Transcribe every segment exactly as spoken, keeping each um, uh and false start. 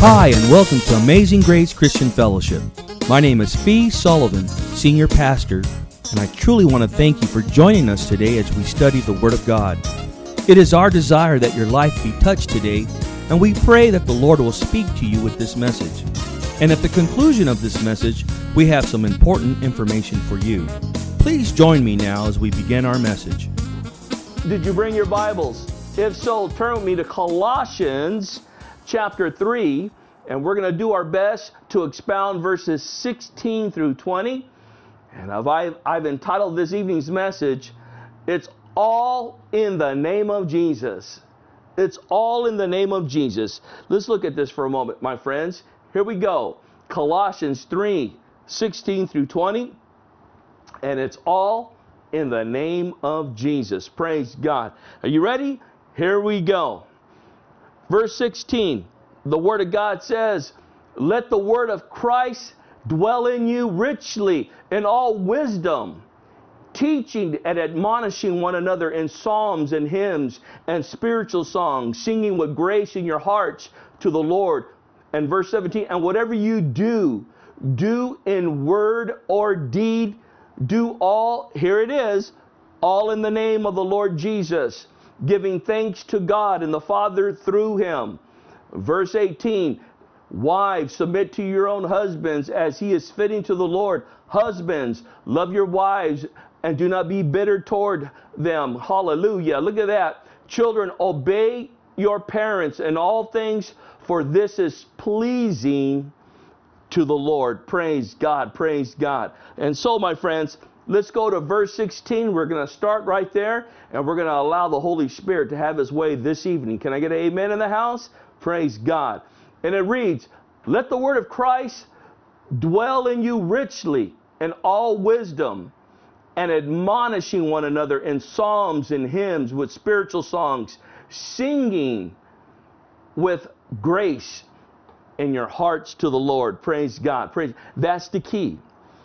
Hi, and welcome to Amazing Grace Christian Fellowship. My name is Fee Sullivan, Senior Pastor, and I truly want to thank you for joining us today as we study the Word of God. It is our desire that your life be touched today, and we pray that the Lord will speak to you with this message. And at the conclusion of this message, we have some important information for you. Please join me now as we begin our message. Did you bring your Bibles? If so, turn with me to Colossians chapter three, and we're going to do our best to expound verses sixteen through twenty. And I've, I've entitled this evening's message, It's All in the Name of Jesus. It's all in the name of Jesus. Let's look at this for a moment, my friends. Here we go. Colossians three, sixteen through twenty. And it's all in the name of Jesus. Praise God. Are you ready? Here we go. Verse sixteen, the Word of God says, let the word of Christ dwell in you richly in all wisdom, teaching and admonishing one another in psalms and hymns and spiritual songs, singing with grace in your hearts to the Lord. And verse seventeen, and whatever you do, do in word or deed, do all, here it is, all in the name of the Lord Jesus, giving thanks to God and the Father through him. Verse eighteen, wives, submit to your own husbands as he is fitting to the Lord. Husbands, love your wives and do not be bitter toward them. Hallelujah. Look at that. Children, obey your parents in all things, for this is pleasing to the Lord. Praise God. Praise God. And so, my friends, let's go to verse sixteen. We're going to start right there, and we're going to allow the Holy Spirit to have his way this evening. Can I get an amen in the house? Praise God. And it reads, let the word of Christ dwell in you richly in all wisdom, and admonishing one another in psalms and hymns with spiritual songs, singing with grace in your hearts to the Lord. Praise God. Praise. That's the key,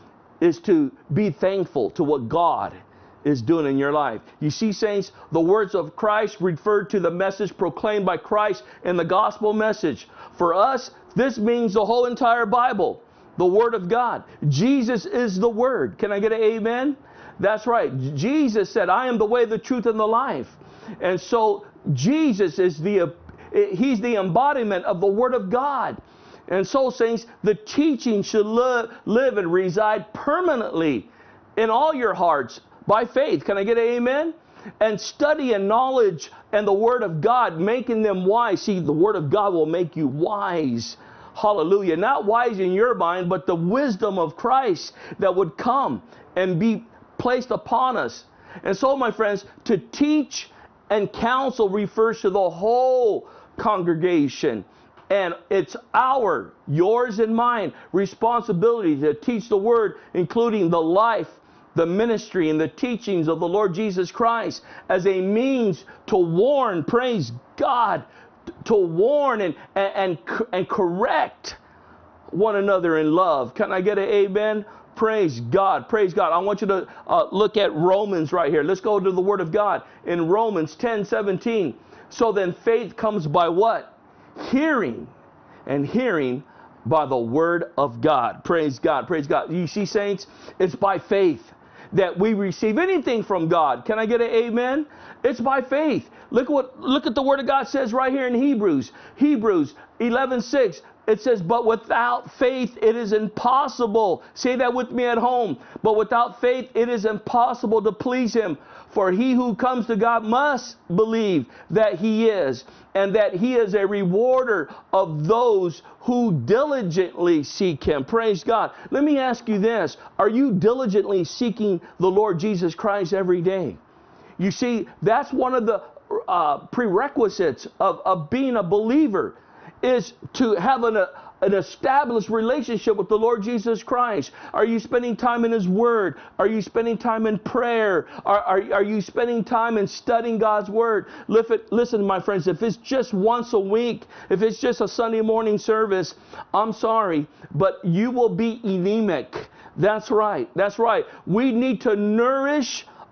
is to be thankful to what God is doing in your life. You see, saints, the words of Christ refer to the message proclaimed by Christ in the gospel message. For us, this means the whole entire Bible, the Word of God. Jesus is the Word. Can I get an amen? That's right. Jesus said, I am the way, the truth, and the life. And so Jesus is the, he's the embodiment of the Word of God. And so, saints, the teaching should live, live and reside permanently in all your hearts by faith. Can I get an amen? And study and knowledge and the Word of God, making them wise. See, the Word of God will make you wise. Hallelujah. Not wise in your mind, but the wisdom of Christ that would come and be placed upon us. And so, my friends, to teach and counsel refers to the whole congregation. And it's our, yours and mine, responsibility to teach the Word, including the life, the ministry, and the teachings of the Lord Jesus Christ as a means to warn, praise God, to warn and, and, and, and correct one another in love. Can I get an amen? Praise God. Praise God. I want you to uh, look at Romans right here. Let's go to the Word of God in Romans ten seventeen. So then faith comes by what? Hearing, and hearing by the Word of God. Praise God. Praise God. You see, saints, it's by faith that we receive anything from God. Can I get an amen? It's by faith. Look what look at the Word of God says right here in Hebrews. Hebrews eleven six. It says, but without faith it is impossible. Say that with me at home. But without faith it is impossible to please him. For he who comes to God must believe that he is, and that he is a rewarder of those who diligently seek him. Praise God. Let me ask you this. Are you diligently seeking the Lord Jesus Christ every day? You see, that's one of the uh, prerequisites of, of being a believer, is to have an, uh, an established relationship with the Lord Jesus Christ. Are you spending time in His Word? Are you spending time in prayer? Are, are, are you spending time in studying God's Word? Listen, my friends, if it's just once a week, if it's just a Sunday morning service, I'm sorry, but you will be anemic. That's right. That's right. We need to nourish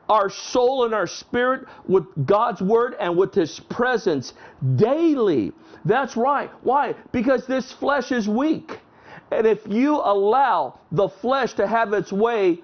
our soul and our spirit with God's word and with his presence daily. That's right. Why? Because this flesh is weak. And if you allow the flesh to have its way,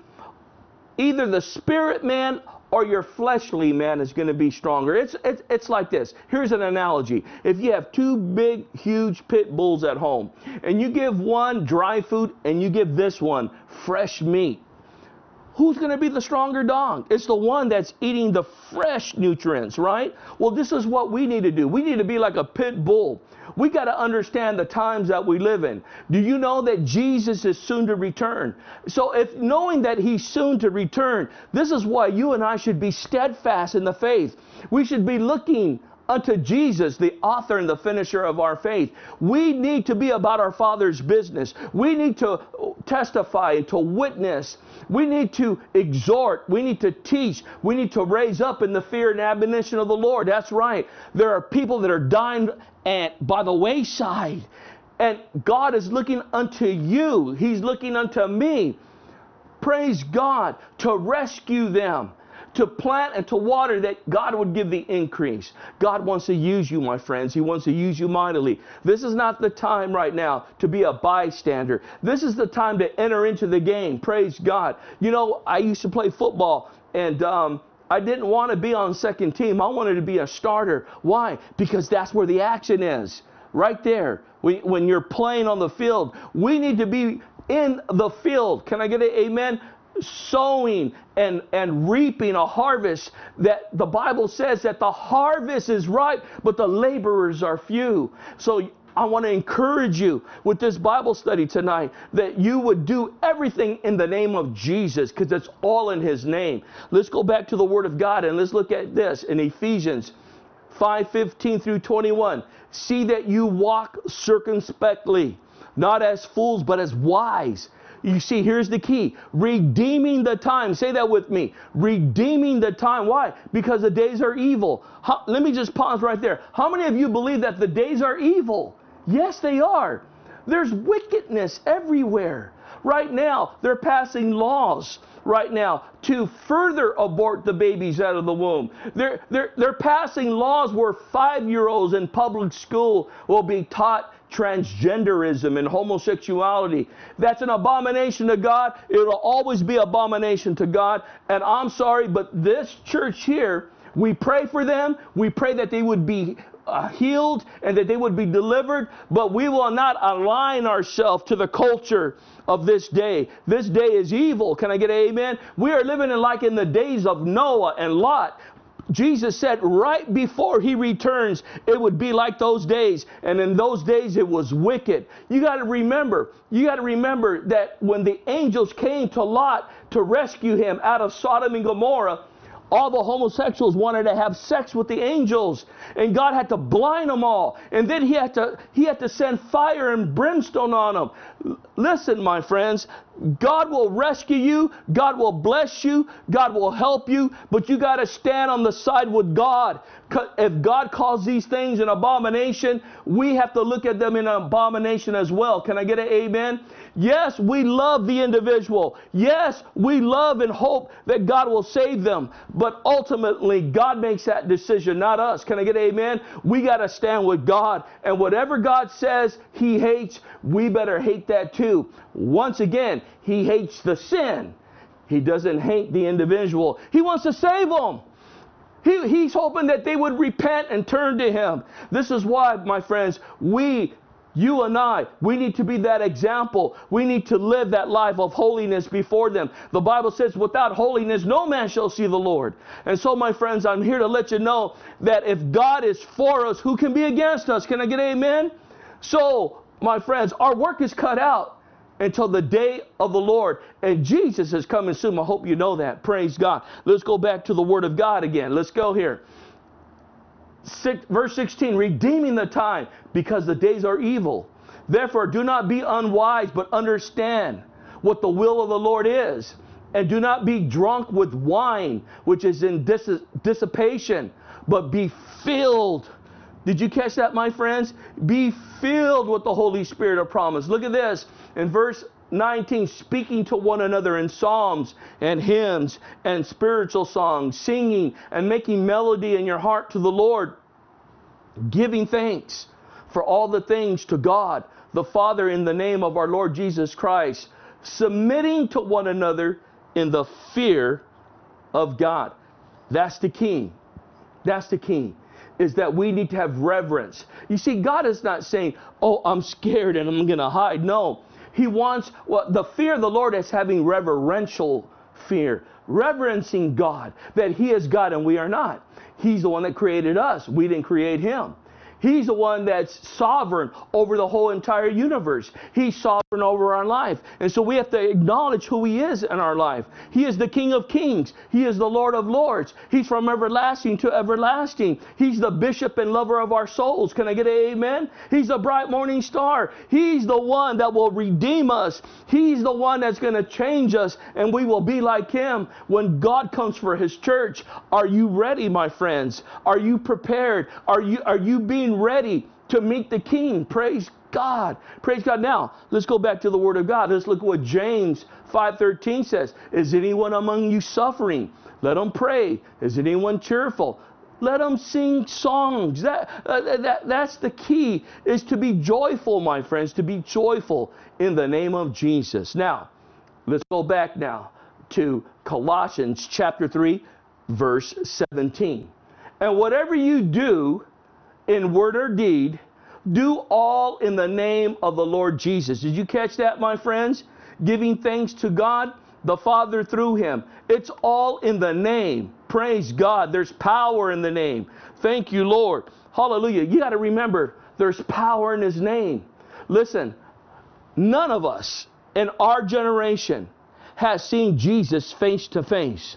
either the spirit man or your fleshly man is going to be stronger. It's, it's, it's like this. Here's an analogy. If you have two big, huge pit bulls at home, and you give one dry food and you give this one fresh meat, who's going to be the stronger dog? It's the one that's eating the fresh nutrients, right? Well, this is what we need to do. We need to be like a pit bull. We got to understand the times that we live in. Do you know that Jesus is soon to return? So if knowing that he's soon to return, this is why you and I should be steadfast in the faith. We should be looking unto Jesus, the author and the finisher of our faith. We need to be about our Father's business. We need to testify and to witness. We need to exhort. We need to teach. We need to raise up in the fear and admonition of the Lord. That's right. There are people that are dying at, by the wayside. And God is looking unto you. He's looking unto me. Praise God, to rescue them, to plant and to water, that God would give the increase. God wants to use you, my friends. He wants to use you mightily. This is not the time right now to be a bystander. This is the time to enter into the game. Praise God. You know, I used to play football, and um, I didn't want to be on second team. I wanted to be a starter. Why? Because that's where the action is. Right there. When you're playing on the field, we need to be in the field. Can I get an amen? Sowing and, and reaping a harvest, that the Bible says that the harvest is ripe, but the laborers are few. So I want to encourage you with this Bible study tonight that you would do everything in the name of Jesus, because it's all in his name. Let's go back to the Word of God and let's look at this in Ephesians five fifteen through twenty-one. See that you walk circumspectly, not as fools, but as wise. You see, here's the key. Redeeming the time. Say that with me. Redeeming the time. Why? Because the days are evil. How, let me just pause right there. How many of you believe that the days are evil? Yes, they are. There's wickedness everywhere. Right now, they're passing laws right now to further abort the babies out of the womb. They're, they're, they're passing laws where five-year-olds in public school will be taught transgenderism and homosexuality. That's an abomination to God. It'll always be abomination to God. And I'm sorry, but this church here, we pray for them. We pray that they would be uh, healed and that they would be delivered. But we will not align ourselves to the culture of this day. This day is evil. Can I get an amen? We are living in like in the days of Noah and Lot. Jesus said right before he returns, it would be like those days. And in those days, it was wicked. You got to remember, you got to remember that when the angels came to Lot to rescue him out of Sodom and Gomorrah, all the homosexuals wanted to have sex with the angels, and God had to blind them all. And then he had to he had to send fire and brimstone on them. Listen, my friends, God will rescue you. God will bless you. God will help you. But you got to stand on the side with God. If God calls these things an abomination, we have to look at them in an abomination as well. Can I get an amen? Yes, we love the individual. Yes, we love and hope that God will save them. But ultimately, God makes that decision, not us. Can I get an amen? We got to stand with God. And whatever God says he hates, we better hate that too. Once again, he hates the sin. He doesn't hate the individual. He wants to save them. He, he's hoping that they would repent and turn to him. This is why, my friends, we, you and I, we need to be that example. We need to live that life of holiness before them. The Bible says, without holiness, no man shall see the Lord. And so, my friends, I'm here to let you know that if God is for us, who can be against us? Can I get an amen? So, my friends, our work is cut out until the day of the Lord. And Jesus is coming soon. I hope you know that. Praise God. Let's go back to the Word of God again. Let's go here. Six, verse sixteen, redeeming the time, because the days are evil. Therefore, do not be unwise, but understand what the will of the Lord is. And do not be drunk with wine, which is in dis- dissipation, but be filled. Did you catch that, my friends? Be filled with the Holy Spirit of promise. Look at this. In verse nineteen, speaking to one another in psalms and hymns and spiritual songs, singing and making melody in your heart to the Lord, giving thanks for all the things to God the Father in the name of our Lord Jesus Christ, submitting to one another in the fear of God. That's the key. That's the key, is that we need to have reverence. You see, God is not saying, oh, I'm scared and I'm going to hide. No, He wants, well, the fear of the Lord is having reverential fear, reverencing God, that He is God and we are not. He's the one that created us. We didn't create Him. He's the one that's sovereign over the whole entire universe. He's sovereign over our life. And so we have to acknowledge who He is in our life. He is the King of Kings. He is the Lord of Lords. He's from everlasting to everlasting. He's the bishop and lover of our souls. Can I get an amen? He's the bright morning star. He's the one that will redeem us. He's the one that's going to change us, and we will be like Him when God comes for His church. Are you ready, my friends? Are you prepared? Are you, are you being ready to meet the King? Praise God. Praise God. Now, let's go back to the Word of God. Let's look at what James five thirteen says. Is anyone among you suffering? Let him pray. Is anyone cheerful? Let them sing songs. That, uh, that, that's the key, is to be joyful, my friends, to be joyful in the name of Jesus. Now, let's go back now to Colossians chapter three, verse seventeen. And whatever you do in word or deed, do all in the name of the Lord Jesus. Did you catch that, my friends? Giving thanks to God the Father through Him. It's all in the name. Praise God. There's power in the name. Thank you, Lord. Hallelujah. You got to remember, there's power in His name. Listen, none of us in our generation has seen Jesus face to face.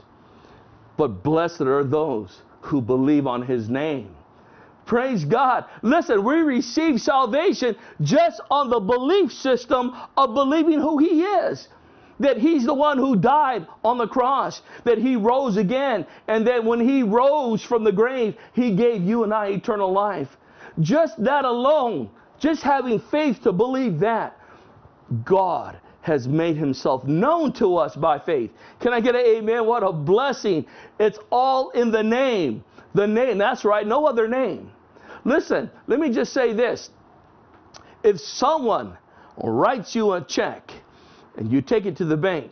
But blessed are those who believe on His name. Praise God. Listen, we receive salvation just on the belief system of believing who He is. That He's the one who died on the cross, that He rose again, and that when He rose from the grave, He gave you and I eternal life. Just that alone, just having faith to believe that, God has made Himself known to us by faith. Can I get an amen? What a blessing. It's all in the name. The name, that's right, no other name. Listen, let me just say this. If someone writes you a check and you take it to the bank,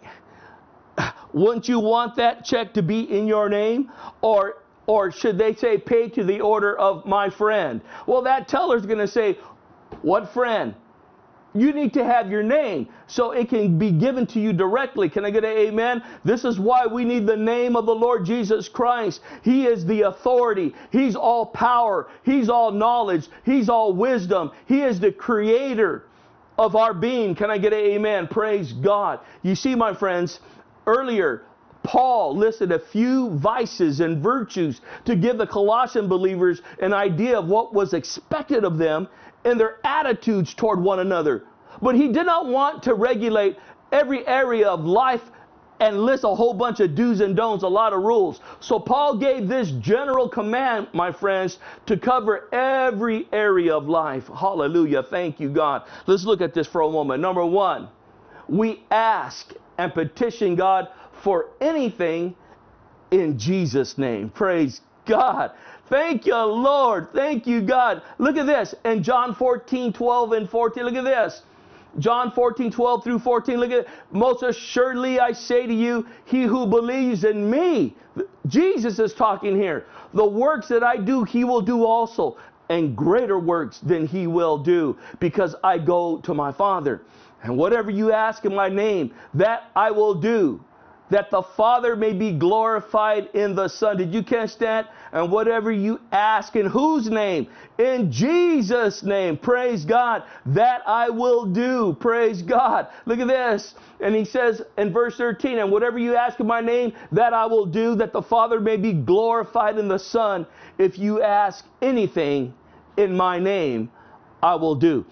wouldn't you want that check to be in your name? Or, or should they say pay to the order of my friend? Well, that teller's going to say, what friend? You need to have your name so it can be given to you directly. Can I get an amen? This is why we need the name of the Lord Jesus Christ. He is the authority. He's all power. He's all knowledge. He's all wisdom. He is the creator of our being. Can I get an amen? Praise God. You see, my friends, earlier, Paul listed a few vices and virtues to give the Colossian believers an idea of what was expected of them and their attitudes toward one another. But he did not want to regulate every area of life and list a whole bunch of do's and don'ts, a lot of rules. So Paul gave this general command, my friends, to cover every area of life. Hallelujah. Thank you, God. Let's look at this for a moment. Number one, we ask and petition God for anything in Jesus' name. Praise God. Thank you, Lord. Thank you, God. Look at this. In John fourteen, twelve and fourteen, look at this. John fourteen, twelve through fourteen, look at it. Most assuredly I say to you, he who believes in me, Jesus is talking here, the works that I do, he will do also, and greater works than he will do, because I go to my Father. And whatever you ask in my name, that I will do, that the Father may be glorified in the Son. Did you catch that? And whatever you ask in whose name? In Jesus' name. Praise God. That I will do. Praise God. Look at this. And he says in verse thirteen, and whatever you ask in my name, that I will do, that the Father may be glorified in the Son. If you ask anything in my name, I will do.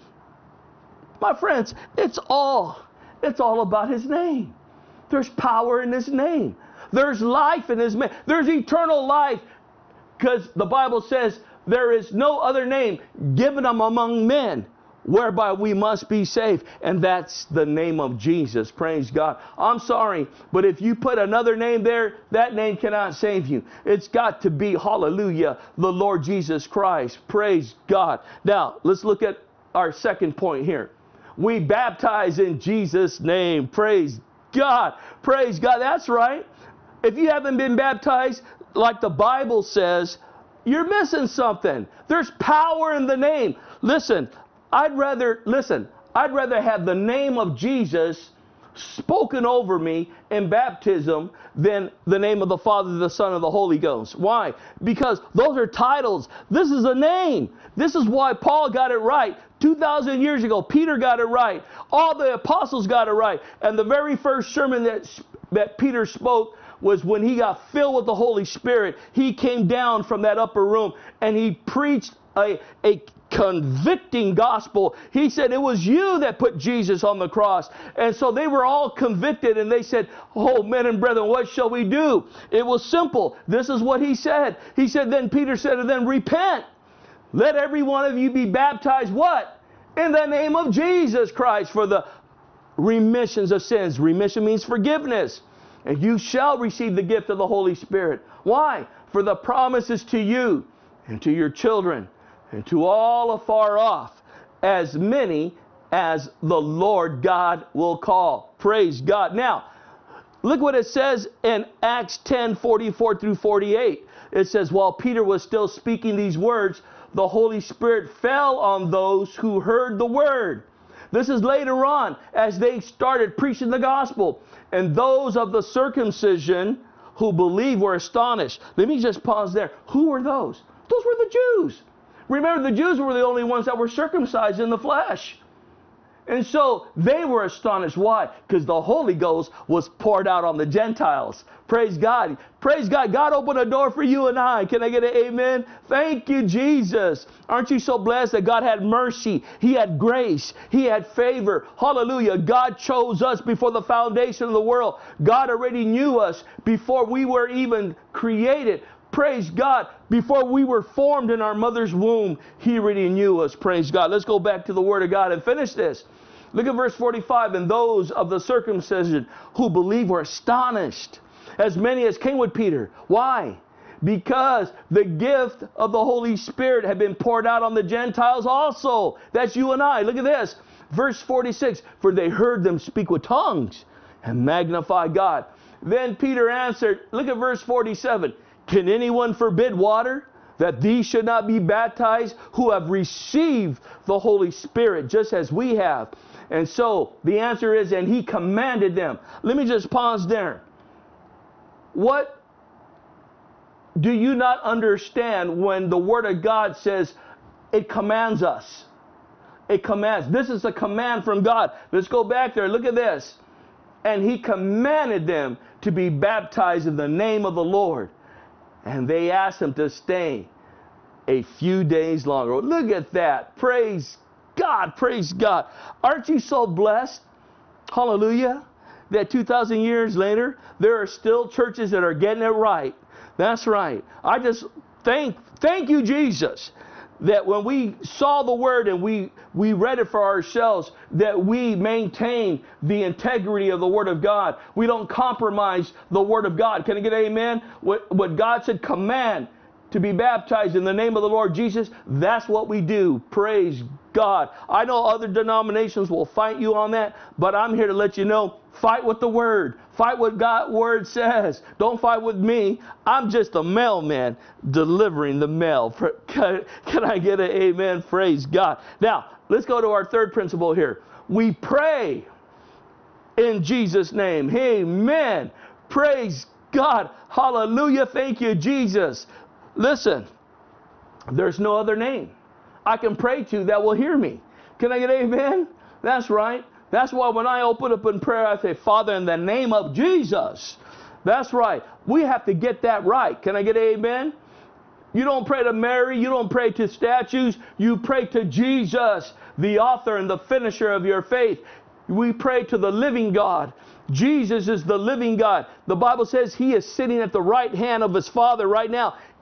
My friends, it's all, it's all about His name. There's power in His name. There's life in His name. There's eternal life. Because the Bible says there is no other name given them among men whereby we must be saved. And that's the name of Jesus. Praise God. I'm sorry, but if you put another name there, that name cannot save you. It's got to be, hallelujah, the Lord Jesus Christ. Praise God. Now, let's look at our second point here. We baptize in Jesus' name. Praise God. Praise God. That's right. If you haven't been baptized, like the Bible says, you're missing something. There's power in the name. Listen, I'd rather, listen, I'd rather have the name of Jesus spoken over me in baptism than the name of the Father, the Son, and the Holy Ghost. Why? Because those are titles. This is a name. This is why Paul got it right. two thousand years ago, Peter got it right. All the apostles got it right. And the very first sermon that, that Peter spoke was when he got filled with the Holy Spirit. He came down from that upper room and he preached a, a convicting gospel. He said, it was you that put Jesus on the cross. And so they were all convicted and they said, oh, men and brethren, what shall we do? It was simple. This is what he said. He said, then Peter said, and then repent. Let every one of you be baptized, what? In the name of Jesus Christ for the remissions of sins. Remission means forgiveness. And you shall receive the gift of the Holy Spirit. Why? For the promises to you and to your children and to all afar off, as many as the Lord God will call. Praise God. Now, look what it says in Acts ten, forty-four through forty-eight. It says, while Peter was still speaking these words, the Holy Spirit fell on those who heard the word. This is later on as they started preaching the gospel. And those of the circumcision who believed were astonished. Let me just pause there. Who were those? Those were the Jews. Remember, the Jews were the only ones that were circumcised in the flesh. And so they were astonished. Why? Because the Holy Ghost was poured out on the Gentiles. Praise God. Praise God. God opened a door for you and I. Can I get an amen? Thank you, Jesus. Aren't you so blessed that God had mercy? He had grace. He had favor. Hallelujah. God chose us before the foundation of the world. God already knew us before we were even created. Praise God. Before we were formed in our mother's womb, He already knew us. Praise God. Let's go back to the Word of God and finish this. Look at verse forty-five. And those of the circumcision who believed were astonished, as many as came with Peter. Why? Because the gift of the Holy Spirit had been poured out on the Gentiles also. That's you and I. Look at this. Verse forty-six. For they heard them speak with tongues and magnify God. Then Peter answered, look at verse forty-seven. Can anyone forbid water, that these should not be baptized who have received the Holy Spirit just as we have? And so the answer is, and he commanded them. Let me just pause there. What do you not understand when the Word of God says it commands us? It commands. This is a command from God. Let's go back there. Look at this. And he commanded them to be baptized in the name of the Lord. And they asked him to stay a few days longer. Look at that. Praise God. Praise God. Aren't you so blessed? Hallelujah. That two thousand years later, there are still churches that are getting it right. That's right. I just thank, thank you, Jesus, that when we saw the Word and we, we read it for ourselves, that we maintain the integrity of the Word of God. We don't compromise the Word of God. Can I get an amen? What, what God said, command to be baptized in the name of the Lord Jesus, that's what we do. Praise God. I know other denominations will fight you on that, but I'm here to let you know, fight with the Word. Fight what God's Word says. Don't fight with me. I'm just a mailman delivering the mail. Can, can I get an amen? Praise God. Now, let's go to our third principle here. We pray in Jesus' name. Amen. Praise God. Hallelujah. Thank you, Jesus. Listen, there's no other name I can pray to that will hear me. Can I get an amen? That's right. That's why when I open up in prayer, I say, Father, in the name of Jesus. That's right. We have to get that right. Can I get an amen? You don't pray to Mary. You don't pray to statues. You pray to Jesus, the author and the finisher of your faith. We pray to the living God. Jesus is the living God. The Bible says He is sitting at the right hand of His Father right now,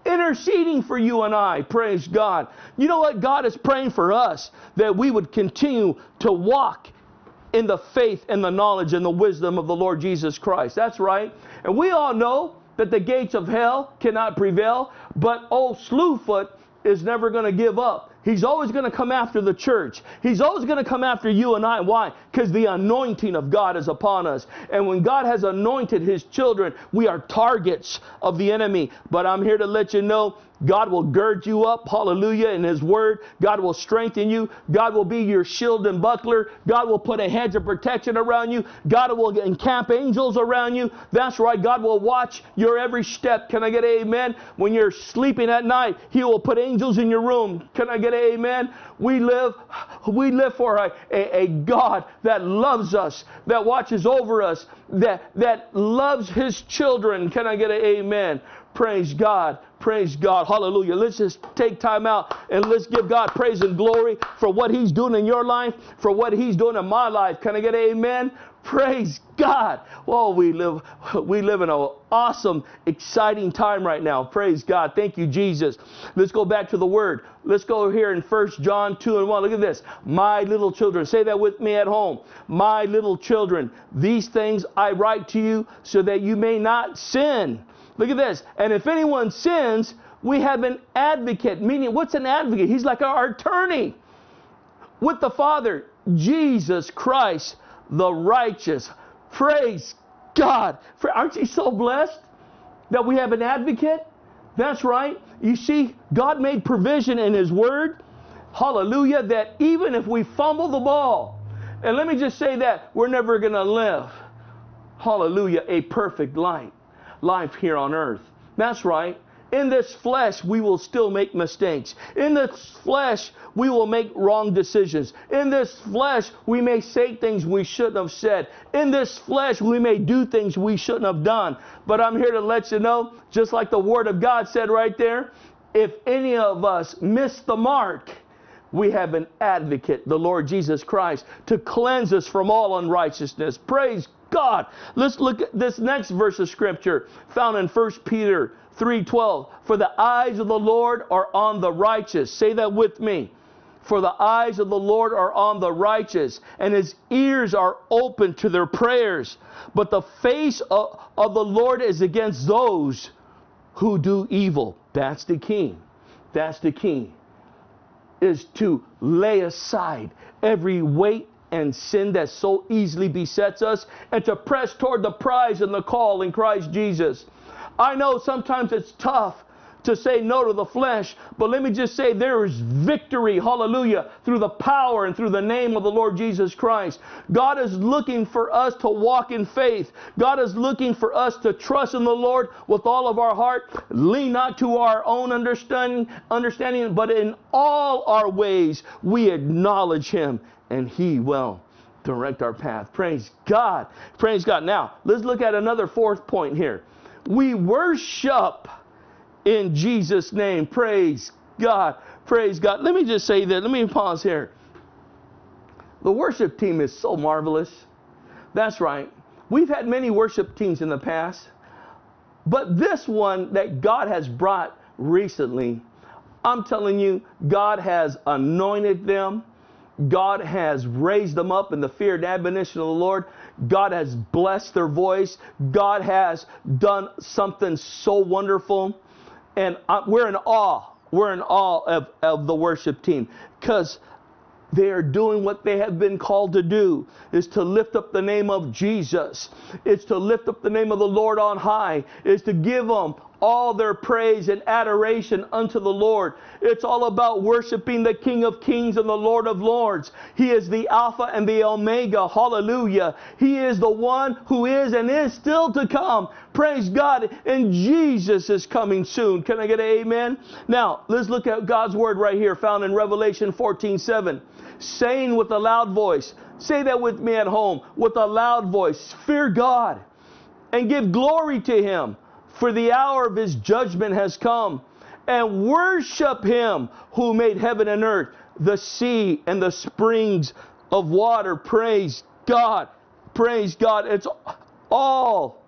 interceding for you and I. Praise God. You know what? God is praying for us that we would continue to walk in the faith and the knowledge and the wisdom of the Lord Jesus Christ. That's right. And we all know that the gates of hell cannot prevail, but old Slewfoot is never going to give up. He's always going to come after the church. He's always going to come after you and I. Why? Because the anointing of God is upon us. And when God has anointed His children, we are targets of the enemy. But I'm here to let you know, God will gird you up, hallelujah, in His Word. God will strengthen you. God will be your shield and buckler. God will put a hedge of protection around you. God will encamp angels around you. That's right. God will watch your every step. Can I get an amen? When you're sleeping at night, He will put angels in your room. Can I get an amen? We live, we live for a, a, a God that loves us, that watches over us, that, that loves His children. Can I get an amen? Praise God. Praise God. Hallelujah. Let's just take time out and let's give God praise and glory for what He's doing in your life, for what He's doing in my life. Can I get an amen? Praise God. Well, we live, we live in an awesome, exciting time right now. Praise God. Thank you, Jesus. Let's go back to the Word. Let's go here in First John two and one. Look at this. My little children. Say that with me at home. My little children, these things I write to you so that you may not sin. Look at this. And if anyone sins, we have an advocate. Meaning, what's an advocate? He's like our attorney with the Father, Jesus Christ, the righteous. Praise God. Aren't you so blessed that we have an advocate? That's right. You see, God made provision in His Word. Hallelujah. That even if we fumble the ball, and let me just say that, we're never going to live, hallelujah, a perfect life. Life here on earth. That's right. In this flesh, we will still make mistakes. In this flesh, we will make wrong decisions. In this flesh, we may say things we shouldn't have said. In this flesh, we may do things we shouldn't have done. But I'm here to let you know, just like the Word of God said right there, if any of us miss the mark, we have an advocate, the Lord Jesus Christ, to cleanse us from all unrighteousness. Praise God. Let's look at this next verse of Scripture found in First Peter three twelve. For the eyes of the Lord are on the righteous. Say that with me. For the eyes of the Lord are on the righteous, and His ears are open to their prayers. But the face of, of the Lord is against those who do evil. That's the key. That's the key. Is to lay aside every weight and sin that so easily besets us, and to press toward the prize and the call in Christ Jesus. I know sometimes it's tough to say no to the flesh, but let me just say there is victory, hallelujah, through the power and through the name of the Lord Jesus Christ. God is looking for us to walk in faith. God is looking for us to trust in the Lord with all of our heart, lean not to our own understanding, understanding, but in all our ways we acknowledge Him, and He will direct our path. Praise God. Praise God. Now, let's look at another fourth point here. We worship in Jesus' name. Praise God. Praise God. Let me just say that. Let me pause here. The worship team is so marvelous. That's right. We've had many worship teams in the past, but this one that God has brought recently, I'm telling you, God has anointed them. God has raised them up in the fear and admonition of the Lord. God has blessed their voice. God has done something so wonderful. And we're in awe. We're in awe of, of the worship team, because they are doing what they have been called to do, is to lift up the name of Jesus. It's to lift up the name of the Lord on high. It's to give them all their praise and adoration unto the Lord. It's all about worshiping the King of Kings and the Lord of Lords. He is the Alpha and the Omega. Hallelujah. He is the one who is and is still to come. Praise God. And Jesus is coming soon. Can I get an amen? Now, let's look at God's Word right here, found in Revelation fourteen seven. Saying with a loud voice, say that with me at home, with a loud voice, fear God and give glory to Him, for the hour of His judgment has come, and worship Him who made heaven and earth, the sea and the springs of water. Praise God. Praise God. It's all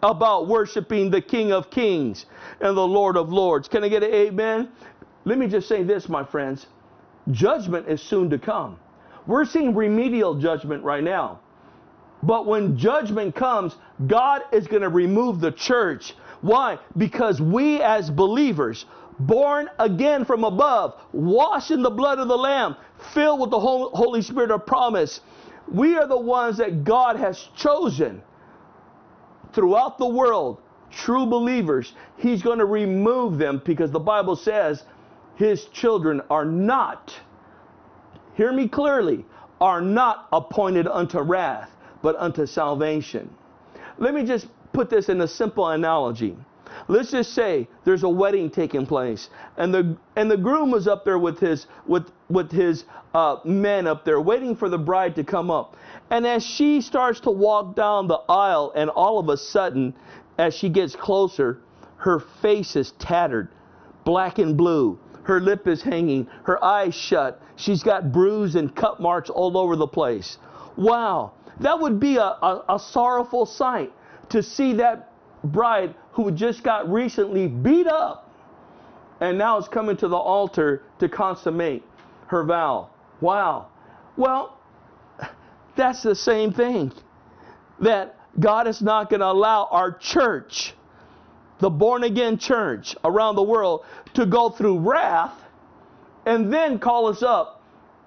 about worshiping the King of Kings and the Lord of Lords. Can I get an amen? Let me just say this, my friends. Judgment is soon to come. We're seeing remedial judgment right now. But when judgment comes, God is going to remove the church. Why? Because we as believers, born again from above, washed in the blood of the Lamb, filled with the Holy Spirit of promise, we are the ones that God has chosen throughout the world, true believers. He's going to remove them because the Bible says His children are not, hear me clearly, are not appointed unto wrath, but unto salvation. Let me just put this in a simple analogy. Let's just say there's a wedding taking place, and the and the groom was up there with his with with his uh, men up there waiting for the bride to come up. And as she starts to walk down the aisle, and all of a sudden, as she gets closer, her face is tattered, black and blue. Her lip is hanging, her eyes shut. She's got bruise and cut marks all over the place. Wow, that would be a, a, a sorrowful sight to see that bride who just got recently beat up and now is coming to the altar to consummate her vow. Wow. Well, that's the same thing. That God is not going to allow our church, the born-again church around the world, to go through wrath and then call us up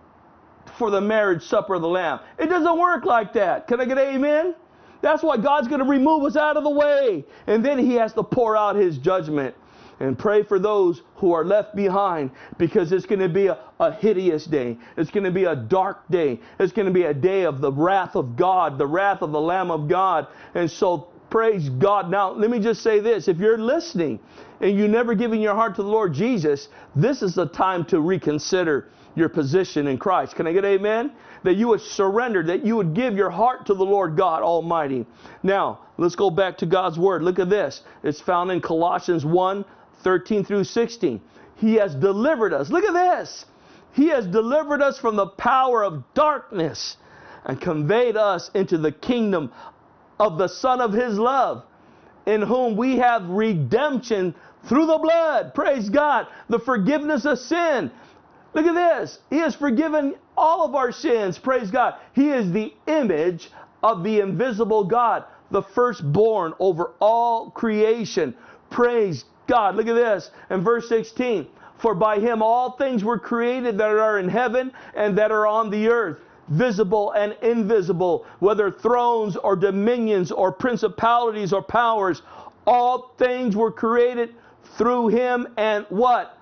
for the marriage supper of the Lamb. It doesn't work like that. Can I get an amen? That's why God's going to remove us out of the way. And then He has to pour out His judgment. And pray for those who are left behind, because it's going to be a, a hideous day. It's going to be a dark day. It's going to be a day of the wrath of God, the wrath of the Lamb of God. And so praise God. Now, let me just say this. If you're listening and you've never given your heart to the Lord Jesus, this is the time to reconsider your position in Christ. Can I get amen? That you would surrender, that you would give your heart to the Lord God Almighty. Now, let's go back to God's Word. Look at this. It's found in Colossians one, thirteen through sixteen. He has delivered us. Look at this. He has delivered us from the power of darkness and conveyed us into the kingdom of the Son of His love, in whom we have redemption through the blood. Praise God. The forgiveness of sin. Look at this. He has forgiven all of our sins. Praise God. He is the image of the invisible God, the firstborn over all creation. Praise God. Look at this. In verse sixteen. For by Him all things were created that are in heaven and that are on the earth, visible and invisible, whether thrones or dominions or principalities or powers. All things were created through Him and what?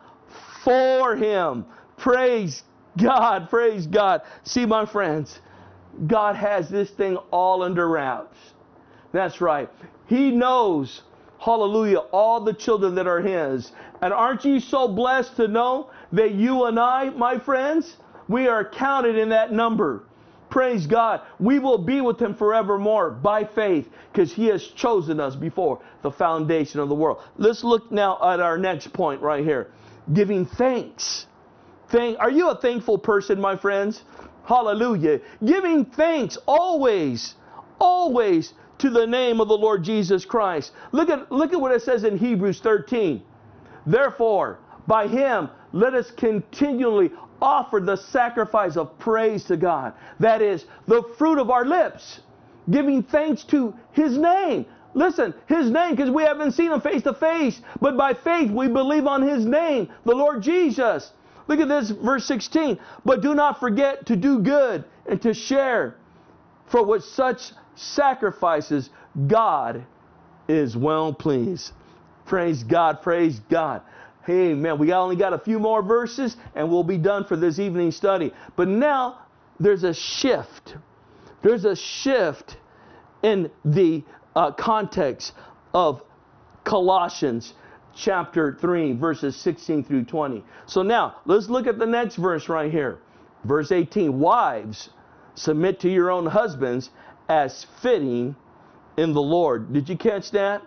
For Him. Praise God. Praise God. See, my friends, God has this thing all under wraps. That's right. He knows, hallelujah, all the children that are His. And aren't you so blessed to know that you and I, my friends, we are counted in that number. Praise God. We will be with Him forevermore by faith, because He has chosen us before the foundation of the world. Let's look now at our next point right here. Giving thanks. Thank, are you a thankful person, my friends? Hallelujah. Giving thanks always, always to the name of the Lord Jesus Christ. Look at, look at what it says in Hebrews thirteen. Therefore, by Him, let us continually offer the sacrifice of praise to God. That is, the fruit of our lips, giving thanks to His name. Listen, His name, because we haven't seen Him face to face, but by faith we believe on His name, the Lord Jesus. Look at this, verse sixteen. But do not forget to do good and to share, for with such sacrifices God is well pleased. Praise God, praise God. Hey, man, we only got a few more verses and we'll be done for this evening study. But now there's a shift. There's a shift in the uh, context of Colossians chapter three, verses sixteen through twenty. So now, let's look at the next verse right here. Verse eighteen. Wives, submit to your own husbands as fitting in the Lord. Did you catch that?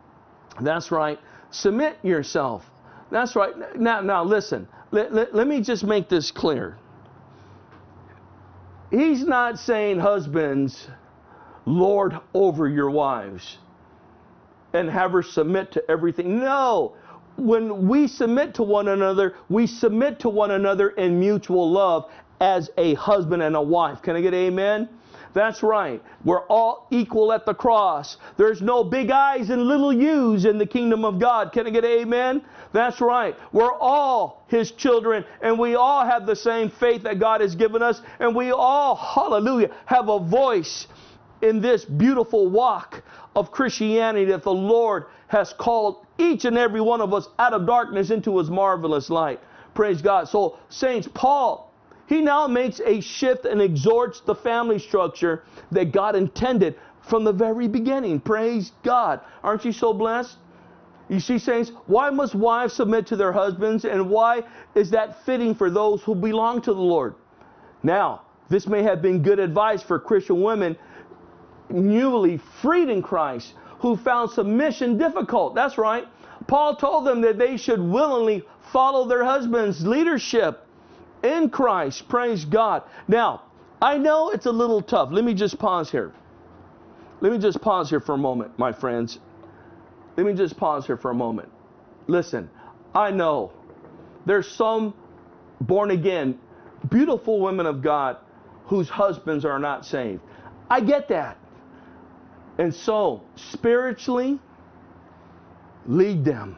That's right. Submit yourself. That's right. Now, now listen. Let, let, let me just make this clear. He's not saying, husbands, lord over your wives. and have her submit to everything. No. When we submit to one another, we submit to one another in mutual love as a husband and a wife. Can I get amen? That's right. We're all equal at the cross. There's no big I's and little U's in the kingdom of God. Can I get amen? That's right. We're all His children, and we all have the same faith that God has given us, and we all, hallelujah, have a voice in this beautiful walk of Christianity that the Lord has called each and every one of us out of darkness into His marvelous light. Praise God. So, saints, Paul, he now makes a shift and exhorts the family structure that God intended from the very beginning. Praise God. Aren't you so blessed? You see, saints, why must wives submit to their husbands, and why is that fitting for those who belong to the Lord? Now, this may have been good advice for Christian women newly freed in Christ who found submission difficult. That's right. Paul told them that they should willingly follow their husband's leadership in Christ. Praise God. Now, I know it's a little tough. Let me just pause here. Let me just pause here for a moment, my friends. Let me just pause here for a moment. Listen, I know there's some born again, beautiful women of God whose husbands are not saved. I get that. And so, spiritually, lead them.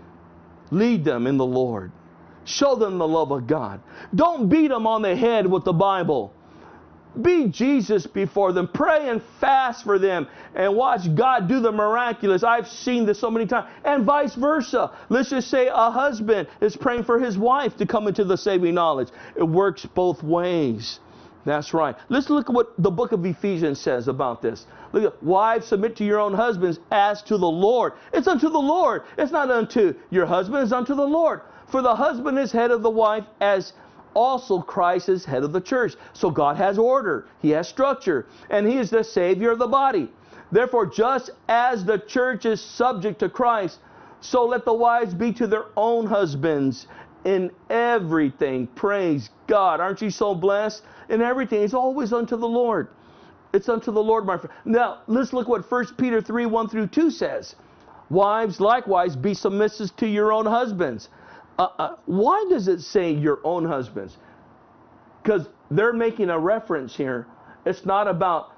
Lead them in the Lord. Show them the love of God. Don't beat them on the head with the Bible. Be Jesus before them. Pray and fast for them. And watch God do the miraculous. I've seen this so many times. And vice versa. Let's just say a husband is praying for his wife to come into the saving knowledge. It works both ways. That's right. Let's look at what the book of Ephesians says about this. Look at, wives, submit to your own husbands as to the Lord. It's unto the Lord. It's not unto your husband. It's unto the Lord. For the husband is head of the wife, as also Christ is head of the church. So God has order. He has structure. And He is the Savior of the body. Therefore, just as the church is subject to Christ, so let the wives be to their own husbands in everything. Praise God. Aren't you so blessed? In everything. It's always unto the Lord. It's unto the Lord, my friend. Now, let's look what First Peter three, one through two says. Wives, likewise, be submissive to your own husbands. Uh, uh, why does it say your own husbands? Because they're making a reference here. It's not about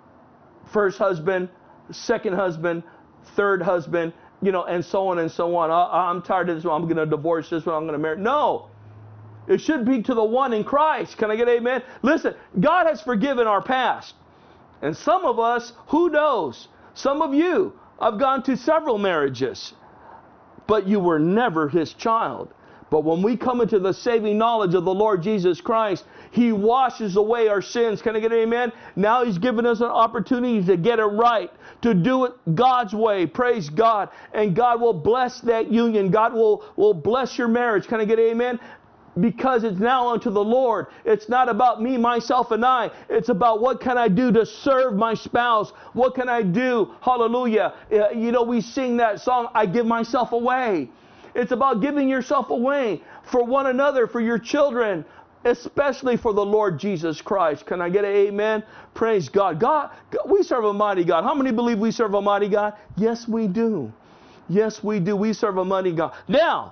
first husband, second husband, third husband, you know, and so on and so on. I, I'm tired of this one. I'm going to divorce this one. I'm going to marry. No. It should be to the one in Christ. Can I get amen? Listen, God has forgiven our past. And some of us, who knows? Some of you, I've gone to several marriages. But you were never His child. But when we come into the saving knowledge of the Lord Jesus Christ, He washes away our sins. Can I get an amen? Now He's given us an opportunity to get it right, to do it God's way. Praise God. And God will bless that union. God will, will bless your marriage. Can I get an amen? Because it's now unto the Lord. It's not about me, myself, and I. It's about what can I do to serve my spouse? What can I do? Hallelujah. You know, we sing that song, I give myself away. It's about giving yourself away for one another, for your children, especially for the Lord Jesus Christ. Can I get an amen? Praise God. God, we serve a mighty God. How many believe we serve a mighty God? Yes, we do. Yes, we do. We serve a mighty God. Now,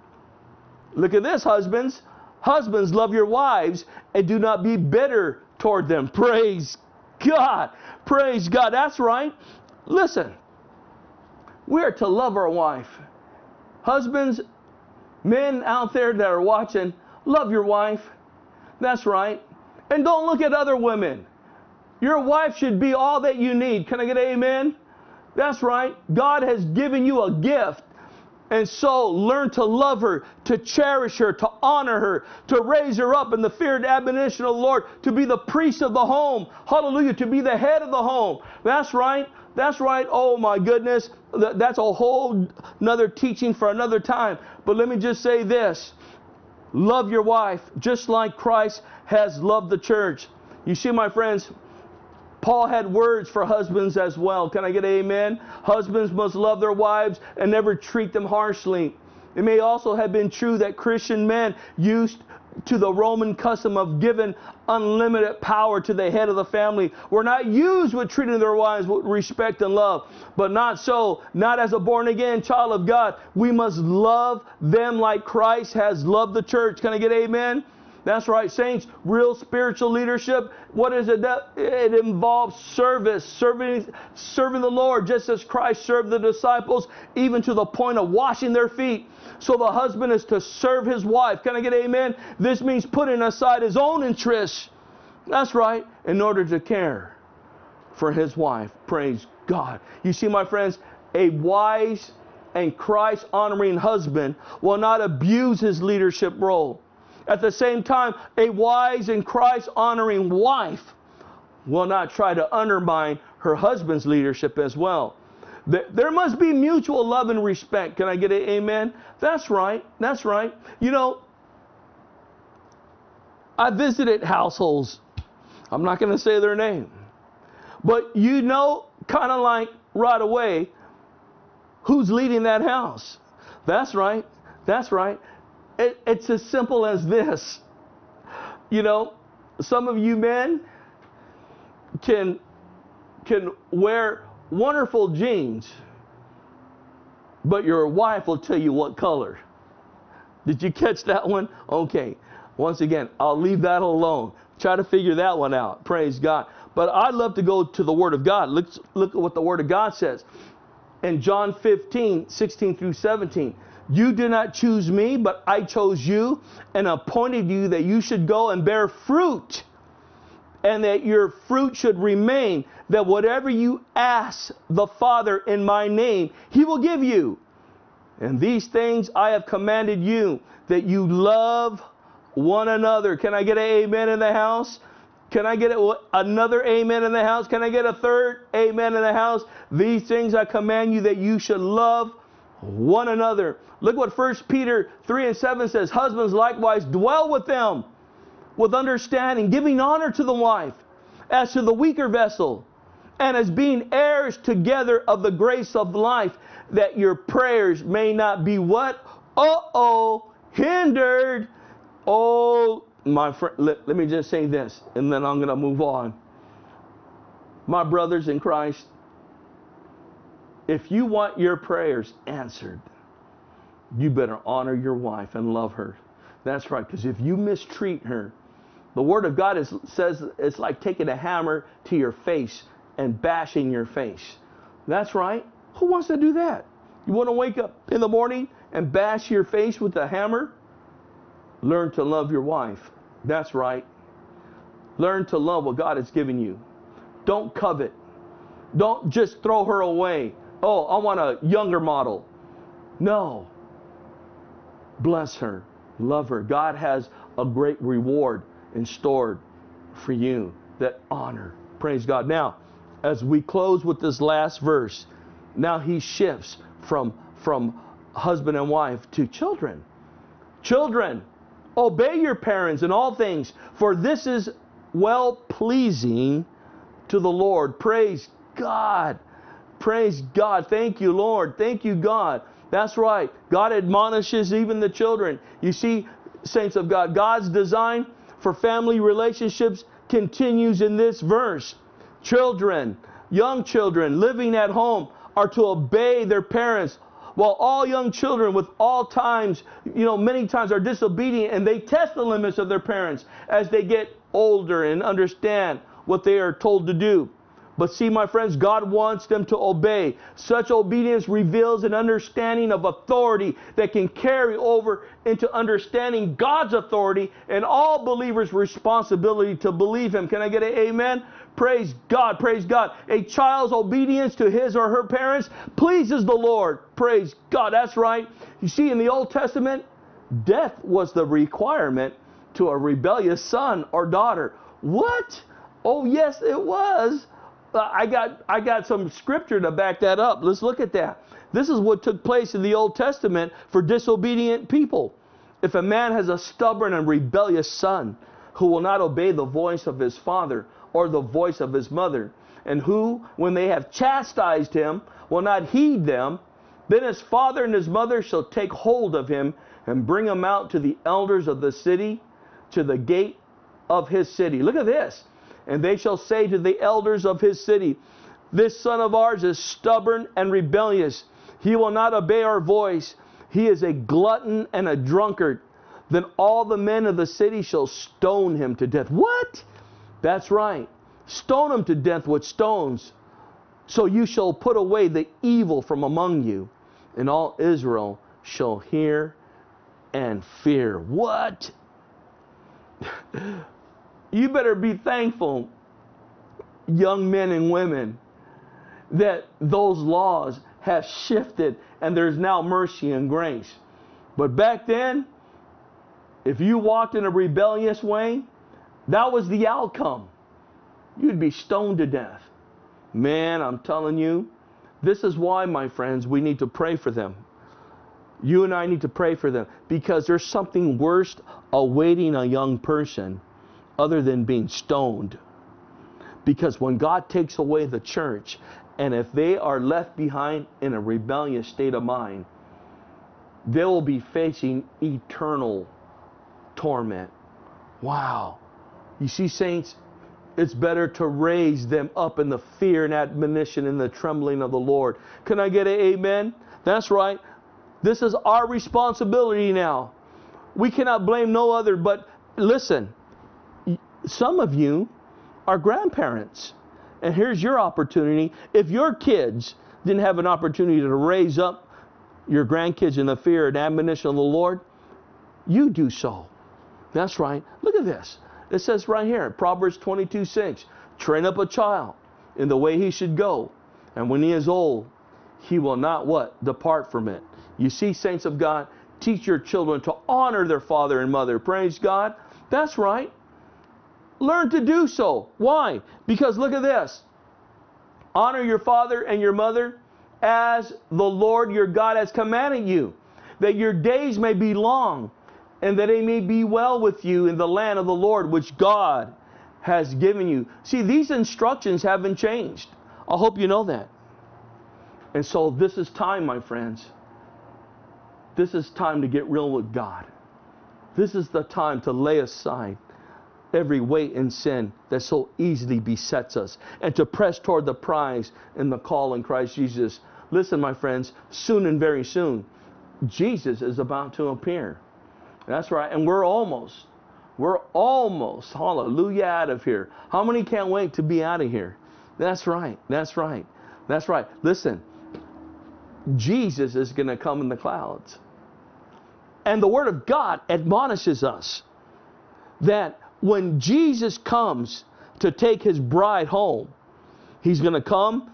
look at this, husbands. Husbands, love your wives and do not be bitter toward them. Praise God. Praise God. That's right. Listen, we are to love our wife. Husbands, men out there that are watching, love your wife. That's right. And don't look at other women. Your wife should be all that you need. Can I get an amen? That's right. God has given you a gift. And so learn to love her, to cherish her, to honor her, to raise her up in the fear and admonition of the Lord, to be the priest of the home. Hallelujah. To be the head of the home. That's right. That's right. Oh my goodness. That's a whole another teaching for another time. But let me just say this. Love your wife just like Christ has loved the church. You see, my friends, Paul had words for husbands as well. Can I get an amen? Husbands must love their wives and never treat them harshly. It may also have been true that Christian men used to the Roman custom of giving unlimited power to the head of the family, were not used with treating their wives with respect and love. But not so, not as a born-again child of God. We must love them like Christ has loved the church. Can I get amen? That's right, saints. Real spiritual leadership, what is it? That it involves service, serving, serving the Lord, just as Christ served the disciples, even to the point of washing their feet. So the husband is to serve his wife. Can I get amen? This means putting aside his own interests. That's right, in order to care for his wife. Praise God. You see, my friends, a wise and Christ-honoring husband will not abuse his leadership role. At the same time, a wise and Christ-honoring wife will not try to undermine her husband's leadership as well. There must be mutual love and respect. Can I get an amen? That's right. That's right. You know, I visited households. I'm not going to say their name. But you know, kind of like right away, who's leading that house. That's right. That's right. It, it's as simple as this. You know, some of you men can, can wear wonderful jeans, but your wife will tell you what color. Did you catch that one? Okay. Once again, I'll leave that alone. Try to figure that one out. Praise God. But I'd love to go to the Word of God. Look, look at what the Word of God says. In John fifteen, sixteen through seventeen. You did not choose me, but I chose you and appointed you that you should go and bear fruit, and that your fruit should remain, that whatever you ask the Father in my name, he will give you. And these things I have commanded you, that you love one another. Can I get an amen in the house? Can I get a, another amen in the house? Can I get a third amen in the house? These things I command you, that you should love one another. Look what First Peter three and seven says. Husbands likewise dwell with them with understanding, giving honor to the wife as to the weaker vessel, and as being heirs together of the grace of life, that your prayers may not be what? Uh-oh, hindered. Oh, my friend, let, let me just say this, and then I'm going to move on. My brothers in Christ, if you want your prayers answered, you better honor your wife and love her. That's right, because if you mistreat her, the Word of God is, says it's like taking a hammer to your face and bashing your face. That's right. Who wants to do that? You want to wake up in the morning and bash your face with a hammer? Learn to love your wife. That's right. Learn to love what God has given you. Don't covet. Don't just throw her away. Oh, I want a younger model. No. Bless her. Love her. God has a great reward in store for you. That honor. Praise God. Now, as we close with this last verse, now he shifts from, from husband and wife to children. Children, obey your parents in all things, for this is well-pleasing to the Lord. Praise God. Praise God. Thank you, Lord. Thank you, God. That's right. God admonishes even the children. You see, saints of God, God's design for family relationships continues in this verse. Children, young children living at home are to obey their parents, while all young children with all times, you know, many times are disobedient, and they test the limits of their parents as they get older and understand what they are told to do. But see, my friends, God wants them to obey. Such obedience reveals an understanding of authority that can carry over into understanding God's authority and all believers' responsibility to believe Him. Can I get an amen? Praise God, praise God. A child's obedience to his or her parents pleases the Lord. Praise God, that's right. You see, in the Old Testament, death was the requirement to a rebellious son or daughter. What? Oh, yes, it was. Uh, I got, I got some scripture to back that up. Let's look at that. This is what took place in the Old Testament for disobedient people. If a man has a stubborn and rebellious son who will not obey the voice of his father or the voice of his mother, and who, when they have chastised him, will not heed them, then his father and his mother shall take hold of him and bring him out to the elders of the city, to the gate of his city. Look at this. And they shall say to the elders of his city, this son of ours is stubborn and rebellious. He will not obey our voice. He is a glutton and a drunkard. Then all the men of the city shall stone him to death. What? That's right. Stone him to death with stones. So you shall put away the evil from among you, and all Israel shall hear and fear. What? You better be thankful, young men and women, that those laws have shifted and there's now mercy and grace. But back then, if you walked in a rebellious way, that was the outcome. You'd be stoned to death. Man, I'm telling you, this is why, my friends, we need to pray for them. You and I need to pray for them, because there's something worse awaiting a young person other than being stoned. Because when God takes away the church, and if they are left behind in a rebellious state of mind, they will be facing eternal torment. Wow. You see, saints, it's better to raise them up in the fear and admonition and the trembling of the Lord. Can I get an amen? That's right. This is our responsibility now. We cannot blame no other. But listen, some of you are grandparents. And here's your opportunity. If your kids didn't have an opportunity to raise up your grandkids in the fear and admonition of the Lord, you do so. That's right. Look at this. It says right here, Proverbs twenty-two six, train up a child in the way he should go, and when he is old, he will not what? Depart from it. You see, saints of God, teach your children to honor their father and mother. Praise God. That's right. Learn to do so. Why? Because look at this. Honor your father and your mother as the Lord your God has commanded you, that your days may be long, and that it may be well with you in the land of the Lord, which God has given you. See, these instructions haven't changed. I hope you know that. And so this is time, my friends. This is time to get real with God. This is the time to lay aside every weight and sin that so easily besets us, and to press toward the prize in the call in Christ Jesus. Listen, my friends, soon and very soon, Jesus is about to appear. That's right. And we're almost, we're almost, hallelujah, out of here. How many can't wait to be out of here? That's right. That's right. That's right. Listen, Jesus is going to come in the clouds. And the Word of God admonishes us that when Jesus comes to take his bride home, he's going to come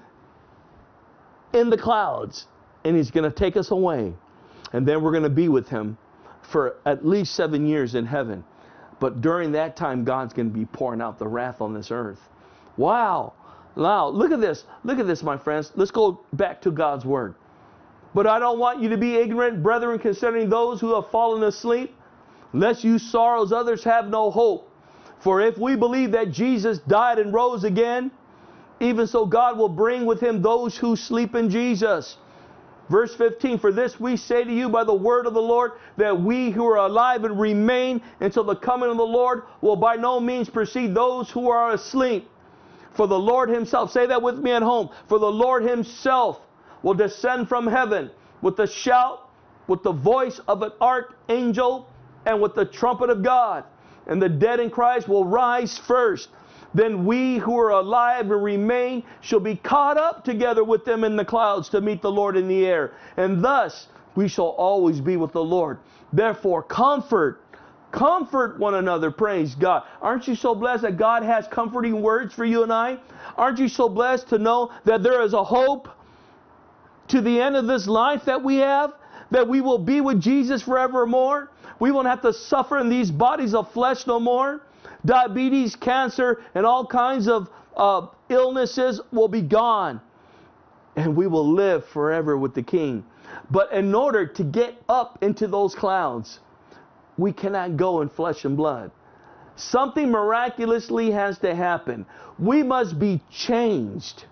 in the clouds, and he's going to take us away. And then we're going to be with him for at least seven years in heaven. But during that time, God's going to be pouring out the wrath on this earth. Wow. Now, look at this. Look at this, my friends. Let's go back to God's Word. But I don't want you to be ignorant, brethren, concerning those who have fallen asleep, lest you sorrows others have no hope. For if we believe that Jesus died and rose again, even so God will bring with him those who sleep in Jesus. Verse fifteen, for this we say to you by the word of the Lord, that we who are alive and remain until the coming of the Lord will by no means precede those who are asleep. For the Lord himself, say that with me at home, for the Lord himself will descend from heaven with a shout, with the voice of an archangel, and with the trumpet of God. And the dead in Christ will rise first. Then we who are alive and remain shall be caught up together with them in the clouds to meet the Lord in the air. And thus we shall always be with the Lord. Therefore comfort, comfort one another. Praise God. Aren't you so blessed that God has comforting words for you and I? Aren't you so blessed to know that there is a hope to the end of this life that we have? That we will be with Jesus forevermore? We won't have to suffer in these bodies of flesh no more. Diabetes, cancer, and all kinds of uh, illnesses will be gone. And we will live forever with the King. But in order to get up into those clouds, we cannot go in flesh and blood. Something miraculously has to happen. We must be changed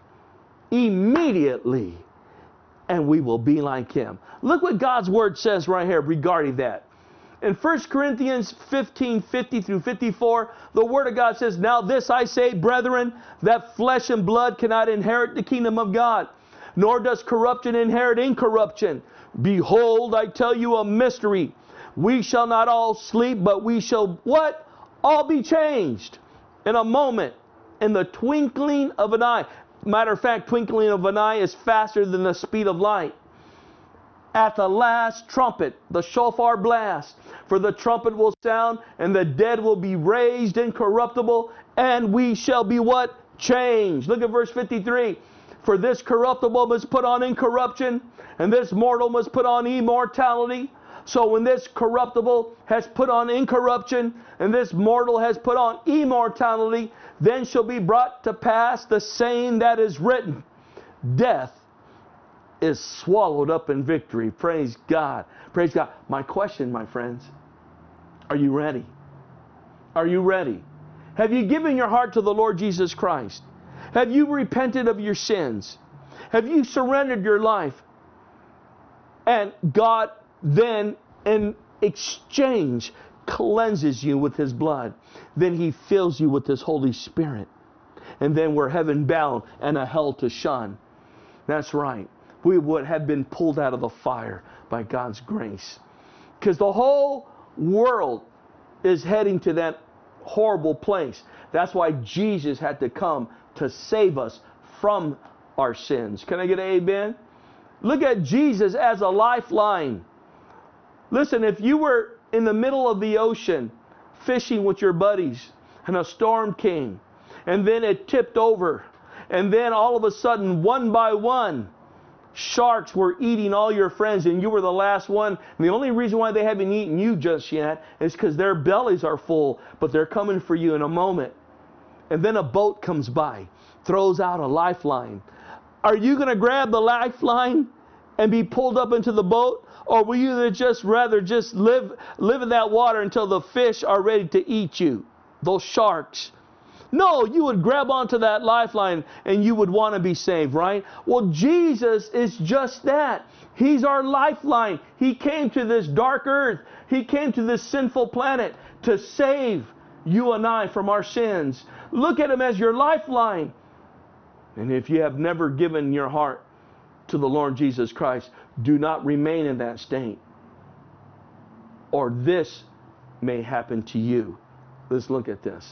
immediately, and we will be like him. Look what God's Word says right here regarding that. In First Corinthians fifteen, fifty through fifty-four, the Word of God says, "Now this I say, brethren, that flesh and blood cannot inherit the kingdom of God, nor does corruption inherit incorruption. Behold, I tell you a mystery. We shall not all sleep, but we shall," what? "All be changed in a moment, in the twinkling of an eye." Matter of fact, twinkling of an eye is faster than the speed of light. "At the last trumpet, the shofar blast, for the trumpet will sound, and the dead will be raised incorruptible, and we shall be" what? "Changed." Look at verse fifty-three. "For this corruptible must put on incorruption, and this mortal must put on immortality. So when this corruptible has put on incorruption, and this mortal has put on immortality, then shall be brought to pass the saying that is written, Death is swallowed up in victory." Praise God. Praise God. My question, my friends, are you ready? Are you ready? Have you given your heart to the Lord Jesus Christ? Have you repented of your sins? Have you surrendered your life? And God then, in exchange, cleanses you with His blood. Then He fills you with His Holy Spirit. And then we're heaven bound and a hell to shun. That's right. We would have been pulled out of the fire by God's grace. Because the whole world is heading to that horrible place. That's why Jesus had to come to save us from our sins. Can I get an amen? Look at Jesus as a lifeline. Listen, if you were in the middle of the ocean fishing with your buddies and a storm came and then it tipped over and then all of a sudden, one by one, sharks were eating all your friends and you were the last one. And the only reason why they haven't eaten you just yet is because their bellies are full, but they're coming for you in a moment. And then a boat comes by, throws out a lifeline. Are you going to grab the lifeline and be pulled up into the boat? Or will you just rather just live, live in that water until the fish are ready to eat you? Those sharks. No, you would grab onto that lifeline and you would want to be saved, right? Well, Jesus is just that. He's our lifeline. He came to this dark earth. He came to this sinful planet to save you and I from our sins. Look at Him as your lifeline. And if you have never given your heart to the Lord Jesus Christ, do not remain in that state, or this may happen to you. Let's look at this.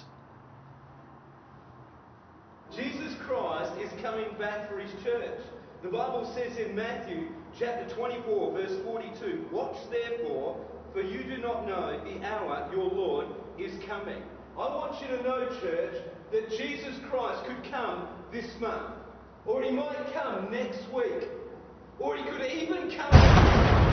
Jesus Christ is coming back for His church. The Bible says in Matthew chapter twenty-four, verse forty-two, "Watch therefore, for you do not know the hour your Lord is coming." I want you to know, church, that Jesus Christ could come this month, or He might come next week, or He could even come...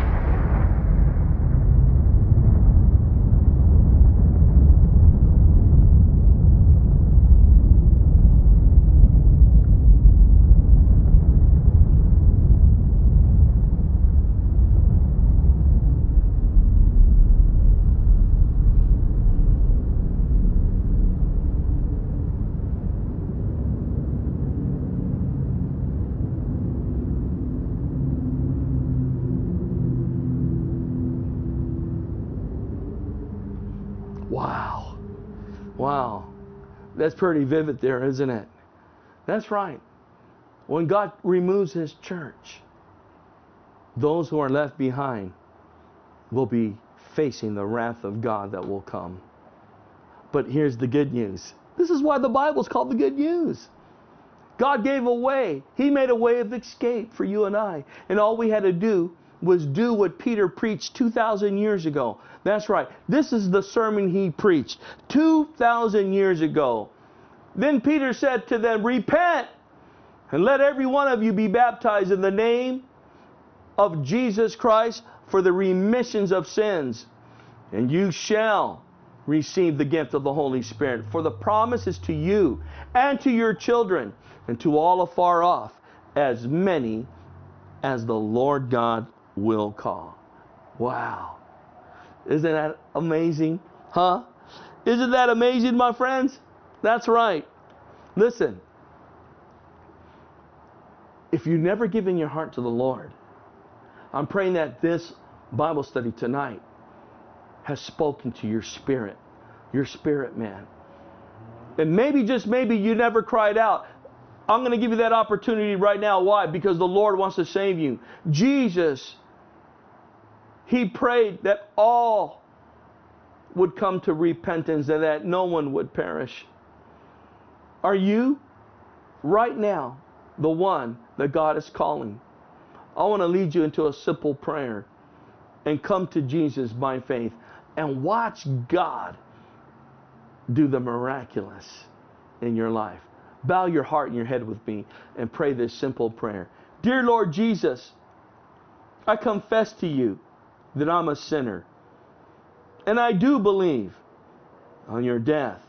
Wow. Wow. That's pretty vivid there, isn't it? That's right. When God removes His church, those who are left behind will be facing the wrath of God that will come. But here's the good news. This is why the Bible is called the good news. God gave a way. He made a way of escape for you and I. And all we had to do was do what Peter preached two thousand years ago. That's right. This is the sermon he preached two thousand years ago. Then Peter said to them, "Repent and let every one of you be baptized in the name of Jesus Christ for the remissions of sins. And you shall receive the gift of the Holy Spirit. For the promise is to you and to your children and to all afar off, as many as the Lord God will call." Wow. Isn't that amazing? Huh? Isn't that amazing, my friends? That's right. Listen. If you've never given your heart to the Lord, I'm praying that this Bible study tonight has spoken to your spirit, your spirit man. And maybe, just maybe, you never cried out. I'm going to give you that opportunity right now. Why? Because the Lord wants to save you. Jesus, He prayed that all would come to repentance and that no one would perish. Are you right now the one that God is calling? I want to lead you into a simple prayer and come to Jesus by faith and watch God do the miraculous in your life. Bow your heart and your head with me and pray this simple prayer. Dear Lord Jesus, I confess to you that I'm a sinner. And I do believe on your death,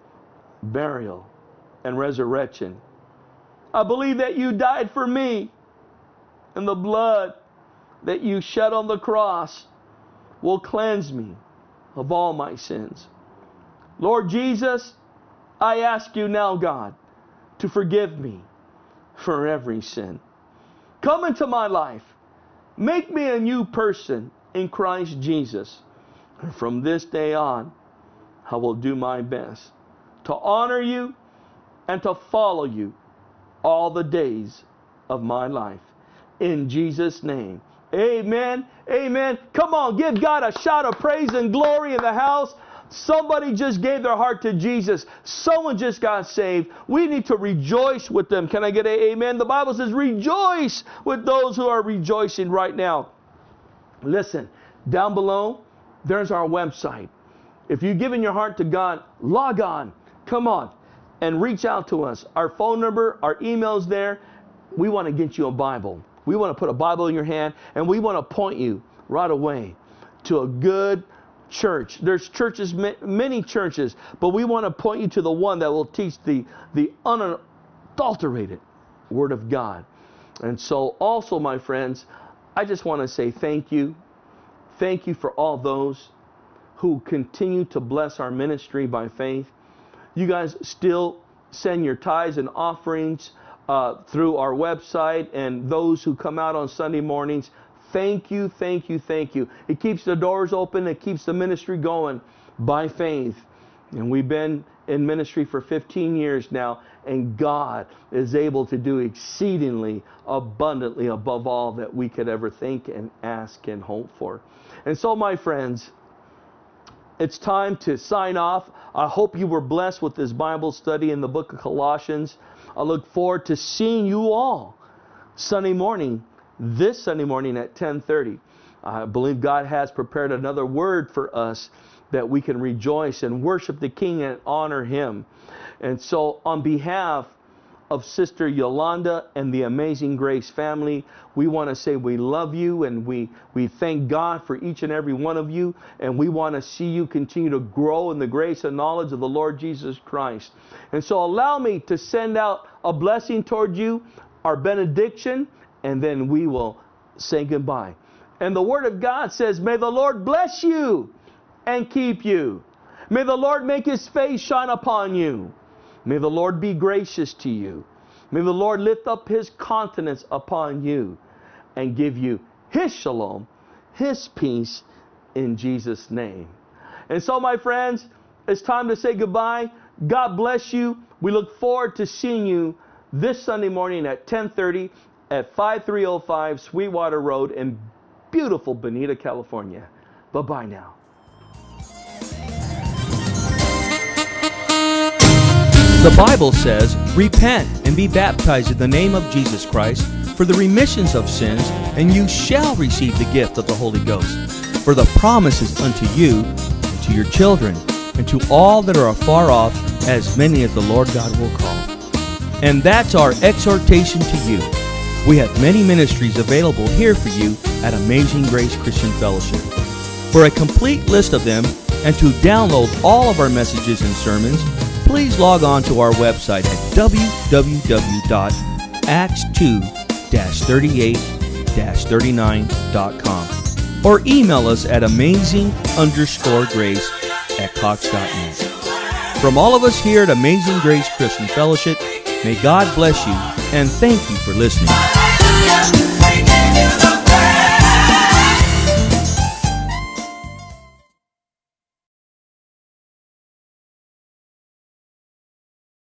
burial, and resurrection. I believe that you died for me, and the blood that you shed on the cross will cleanse me of all my sins. Lord Jesus, I ask you now, God, to forgive me for every sin. Come into my life. Make me a new person in Christ Jesus. And from this day on, I will do my best to honor you and to follow you all the days of my life. In Jesus' name, amen, amen. Come on, give God a shout of praise and glory in the house. Somebody just gave their heart to Jesus. Someone just got saved. We need to rejoice with them. Can I get an amen? The Bible says rejoice with those who are rejoicing right now. Listen, down below, there's our website. If you've given your heart to God, log on. Come on and reach out to us. Our phone number, our email's there. We want to get you a Bible. We want to put a Bible in your hand, and we want to point you right away to a good church. There's churches, many churches, but we want to point you to the one that will teach the, the unadulterated Word of God. And so also, my friends, I just want to say thank you. Thank you for all those who continue to bless our ministry by faith. You guys still send your tithes and offerings uh, through our website, and those who come out on Sunday mornings. Thank you, thank you, thank you. It keeps the doors open. It keeps the ministry going by faith. And we've been in ministry for fifteen years now, and God is able to do exceedingly abundantly above all that we could ever think and ask and hope for. And so, my friends, it's time to sign off. I hope you were blessed with this Bible study in the book of Colossians. I look forward to seeing you all Sunday morning, this Sunday morning at ten thirty. I believe God has prepared another word for us that we can rejoice and worship the King and honor Him. And so on behalf of Sister Yolanda and the Amazing Grace family, we want to say we love you, and we, we thank God for each and every one of you, and we want to see you continue to grow in the grace and knowledge of the Lord Jesus Christ. And so allow me to send out a blessing toward you, our benediction, and then we will say goodbye. And the Word of God says, may the Lord bless you and keep you. May the Lord make His face shine upon you. May the Lord be gracious to you. May the Lord lift up His countenance upon you and give you His shalom, His peace, in Jesus' name. And so, my friends, it's time to say goodbye. God bless you. We look forward to seeing you this Sunday morning at ten thirty at five three oh five Sweetwater Road in beautiful Bonita, California. Bye-bye now. The Bible says, repent and be baptized in the name of Jesus Christ for the remissions of sins, and you shall receive the gift of the Holy Ghost. For the promise is unto you, and to your children, and to all that are afar off, as many as the Lord God will call. And that's our exhortation to you. We have many ministries available here for you at Amazing Grace Christian Fellowship. For a complete list of them, and to download all of our messages and sermons, please log on to our website at w w w dot acts two dash thirty-eight dash thirty-nine dot com or email us at amazing underscore grace at cox dot net. From all of us here at Amazing Grace Christian Fellowship, may God bless you, and thank you for listening.